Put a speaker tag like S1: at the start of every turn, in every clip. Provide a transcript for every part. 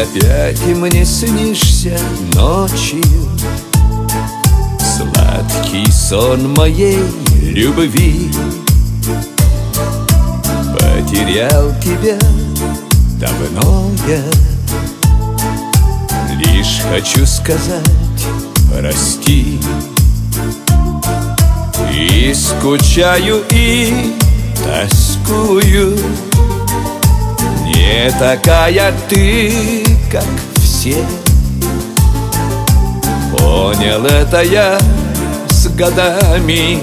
S1: опять мне снишься ночью, сладкий сон моей любви. Потерял тебя давно я, лишь хочу сказать прости. И скучаю, и тоскую, не такая ты, как все. Понял это я с годами,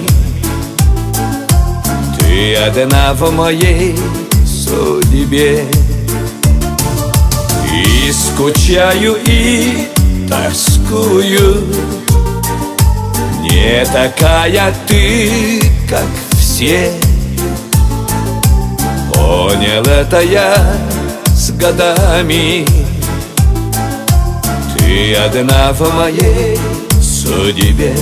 S1: ты одна в моей судьбе. И скучаю, и тоскую, не такая ты, как все. Понял это я с годами, ты одна в моей судьбе.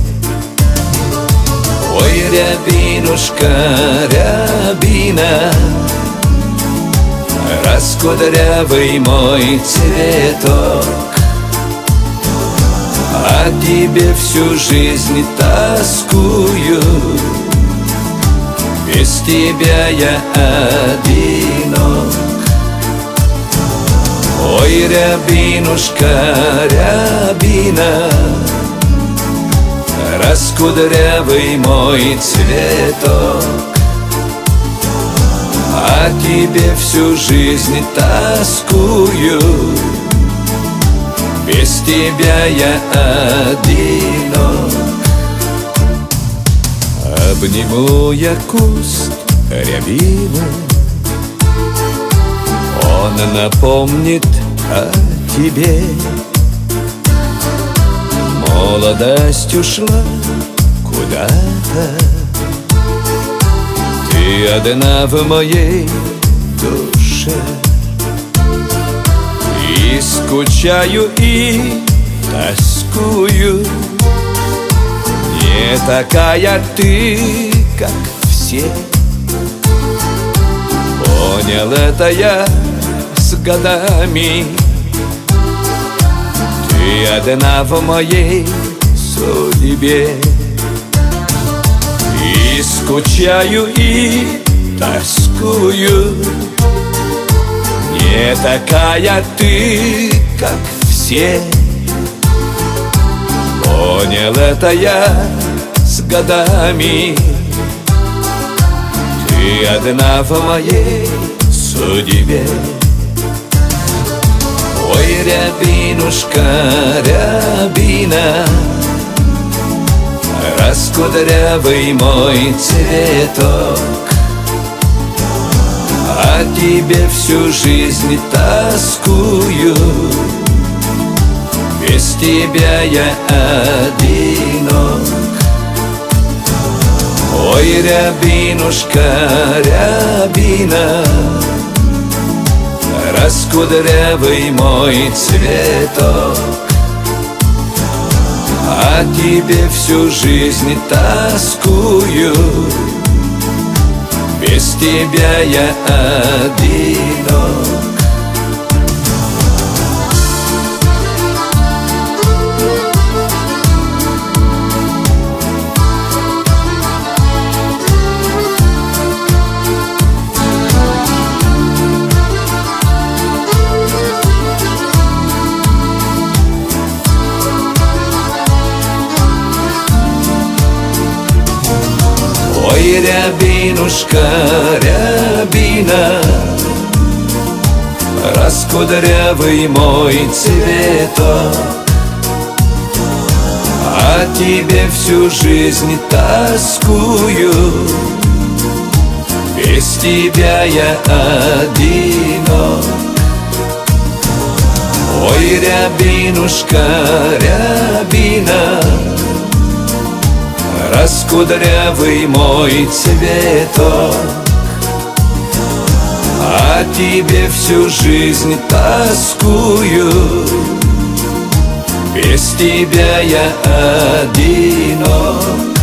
S1: Ой, рябинушка, рябина, раскудрявый мой цветок, о тебе всю жизнь тоскую, без тебя я одинок. Ой, рябинушка, рябина, раскудрявый мой цветок, о тебе всю жизнь тоскую, без тебя я одинок. Обниму я куст рябины, он напомнит о тебе. Молодость ушла куда-то, ты одна в моей душе. И скучаю, и тоскую, не такая ты, как все. Понял это я с годами, ты одна в моей судьбе. И скучаю, и тоскую, не такая ты, как все. Понял это я с годами, ты одна в моей судьбе. Ой, рябинушка, рябина, раскудрявый мой цветок, о тебе всю жизнь тоскую, без тебя я одинок. Ой, рябинушка, рябина, раскудрявый мой цветок, о тебе всю жизнь тоскую, без тебя я одинок. Ой, рябинушка, рябина, раскудрявый мой цветок, о тебе всю жизнь тоскую, без тебя я одинок. Ой, рябинушка, рябина, раскудрявый мой цветок, о тебе всю жизнь тоскую, без тебя я одинок.